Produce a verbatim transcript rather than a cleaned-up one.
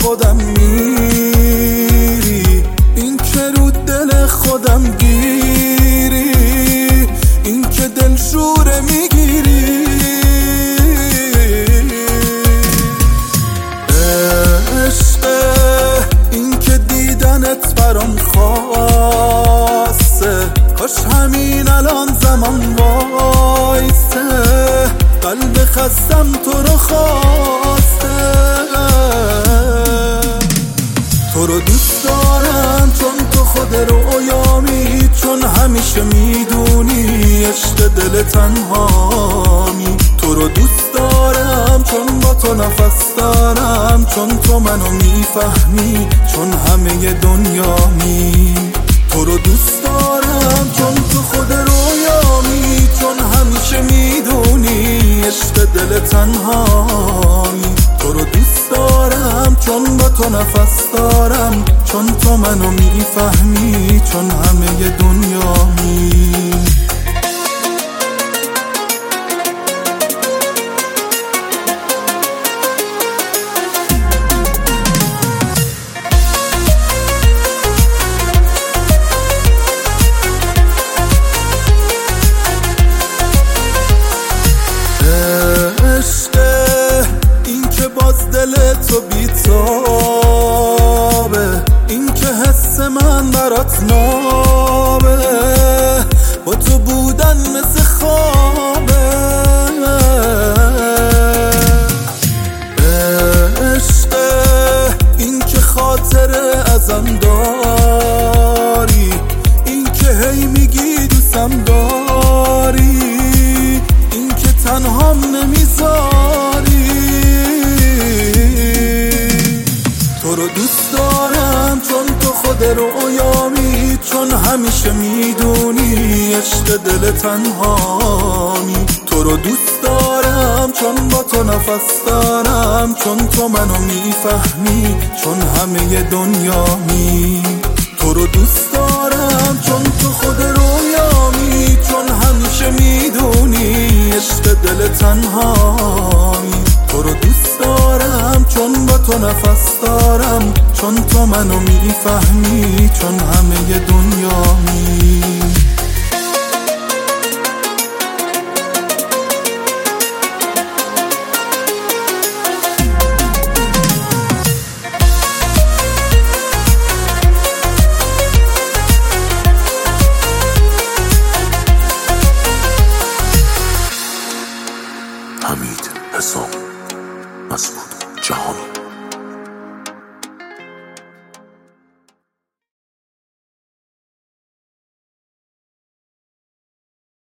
خودم میری، این که رو دل خودم گیری، این که دل شوره میگیری. عشقه این که دیدنت برام خاصه، کاش همین الان زمان وایسه، قلب خستم تو رو خواسته. تو رو دوست دارم چون تو خود رویامی، چون همیشه میدونی عشق دل تنهامی. تو رو دوست دارم چون با تو نفس دارم، چون تو منو میفهمی، چون همه دنیامی. تو رو دوست دارم چون تو خود رویامی، چون همیشه میدونی عشق دل تنهامی. تو رو دوست دارم چون با تو نفس دارم، چون تو منو میفهمی، چون همه دنیامی. دل تو بیتابه، این که حس من برات نابه، با تو بودن مثل خوابه. عشقه این که خاطره ازم داری، این که هی میگی دوستم داری، این که تنهام نمیذاری. تو رو دوست دارم چون تو خود رویامی، چون همیشه میدونی عشق دل تنهامی. تو رو دوست دارم چون با تو نفس دارم، چون تو منو میفهمی، چون همه دنیامی. تو رو دوست دارم چون تو خود رویامی، چون همیشه میدونی عشق دل تنهامی. تو رو دوست دارم چون با تو نفس دارم، چون تو منو میفهمی، چون همه دنیامی. حمید حسام مسعود جهانی.